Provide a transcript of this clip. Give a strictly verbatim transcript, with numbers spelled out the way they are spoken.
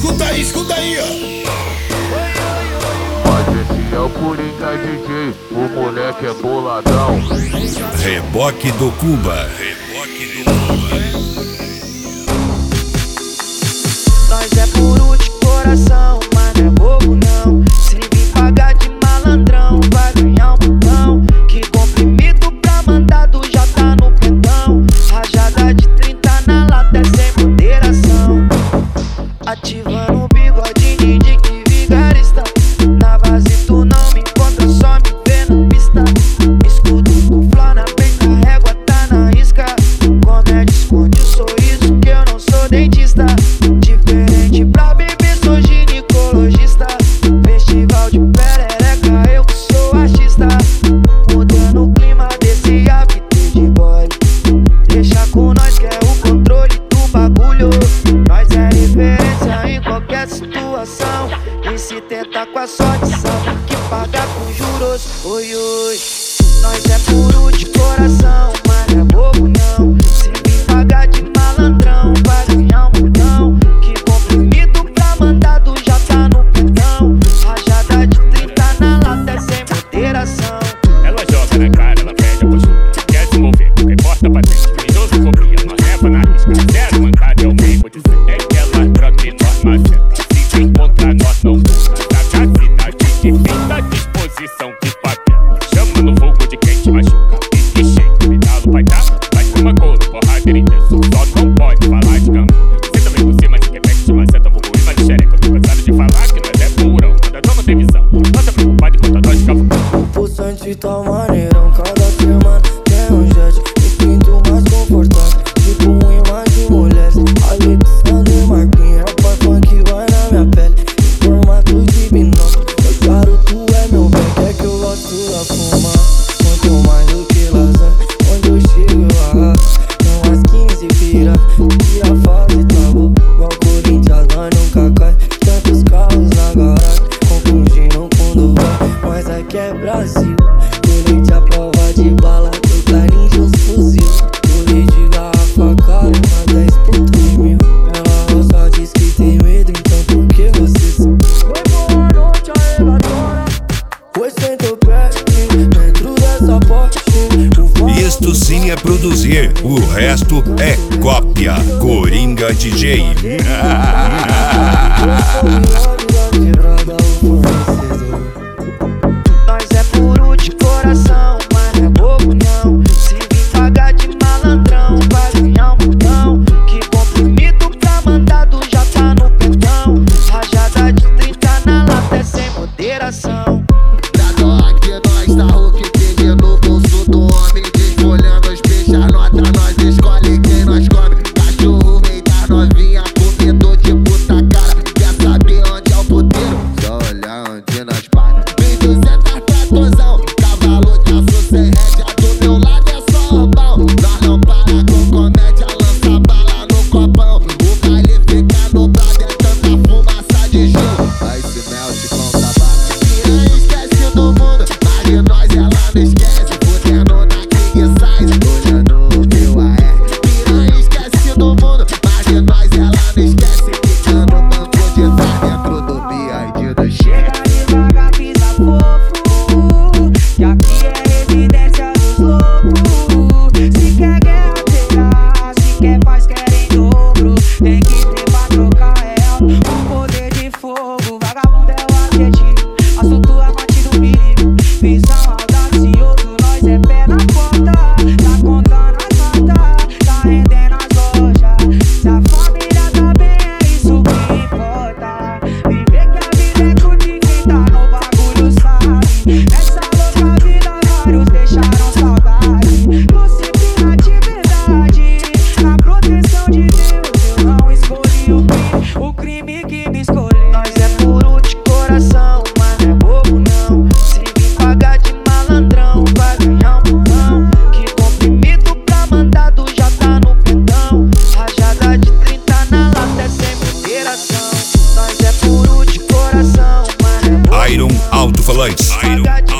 Escuta aí, escuta aí, ó. Mas esse é o Coringa D J, o moleque é boladão. Reboque do Cuba. Reboque do Cuba. Nós é puro de coração, mas não é bobo não. Se vir pagar de malandrão, vai ganhar um montão. Que comprimido pra mandado já tá no pentão. Rajada de trinta na lata é sem moderação. Ativando o bigodinho de que vigarista. Na base tu não me encontra, só me vê na pista. Escudo do flá na peita, a régua tá na risca. Comédia esconde o sorriso que eu não sou dentista. Diferente pra bebê, sou ginecologista. Festival de perereca, eu que sou artista. Mudando o clima desse after de boy. Deixa com nós que é o controle do bagulho. Nós é referência em qualquer situação. E se tentar com a sorte, sabe que paga com juros. Oi, oi. Nós é puro de coração, mas não é bobo não. Se vir pagar de malandrão, vai ganhar um montão. Que comprimido pra mandado já tá no pentão. Rajada de trinta na lata é sem moderação. Ela joga na cara, ela pede a postura. Quer se mover, qualquer porta patente. Mendoza copia, nós leva na risca. Zero mancada é o mesmo de ser. É que ela troca e nós maceta. Se encontrar nós não busca. Na cidade de pinta, disposição de papel. Chama no fogo de quem te machuca. E cheio, pedalo vai dar. Vai ter uma cor, porradeira intensa. Só não pode falar de cama. Você também por cima de quem pega de maceta. Vou ruim, mas xereca. Eu tô cansado de falar que nós é purão. Quando a dama tem visão, nós tá preocupado enquanto nós ficava. O pulsante tá maneirão, cada semana tem um jet. Me sinto mais confortável, tipo um imã de mulheres. Alexandre Marquinhos, rapaz funk vai na minha pele. Em formato de binóculo, meu charuto é meu bem. É que eu gosto da fuma, muito mais do que lasanha. Onde eu chego eu arraso, não as quinze pira. E a fase tá boa, igual Corinthians, nós nunca cai. Tantos carros na garagem, confundindo com do vai. Mas aqui é Brasil, durante a prova de bala, do carinho os fuzil. Torre de garrafa cara, uma dez por três mil. Ela só diz que tem medo, então por que você sou? Foi boa noite, arrebatona. Pois sento perto, dentro dessa porta. Isto sim é produzir, o resto é cópia. Coringa D J. Nós é puro de coração, mas não é bobo não. Se vir pagar de malandrão, vai ganhar um montão. Que comprimido pra mandado já tá no pentão. Rajada de trinta na lata é sem moderação. Da aqui nós tá o que tem no bolso do homem. Desfolhando os peixes, anota, nós escolhe quem nós come. Cachorro rei das novinha, comedor de puta cara. Quer saber onde é o puteiro? Só olhar onde nós para. Vem duzentos tratozão, cavalo de aço sem rédea. Do meu lado é só roubão. Nós não para com comédia, lança bala no copão. O baile fica nublado, é tanta fumaça de gelo. Aí se melt com tabaco. Piranha esquece do mundo, mas de nós ela não esquece. Fudendo na king size, olhando o meu A R. Piranha esquece do mundo, mas de nós ela não esquece. Ficando banco de fé dentro do B I D do Chega devagar, pisa fofo, que aqui é evidência dos loucos. Se quer guerra, terá. Se quer paz, quer em dobro. Tem que ter pra trocar real. O poder de fogo, vagabundo é o adjetivo. Assunto é batido perigo. Visão audacioso, nós é pé na porta. Tá contando as notas, tá rendendo as lojas. Se a família tá bem, é isso que importa. Viver que a vida é curta e quem tá no bagulho sabe. Essa louca vida vários deixaram saudade. Disciplina de verdade, na proteção de Deus. Eu não escolhi o crime, o crime que me escolheu. Nós é puro de coração, mas não é bobo não. Se vir pagar de malandrão, vai ganhar um montão. Que comprimido pra mandado já tá no pentão. Rajada de trinta na lata é sem moderação. Nós é puro de coração, mas não é bobo Iron não. Alto-Falantes. Pagar de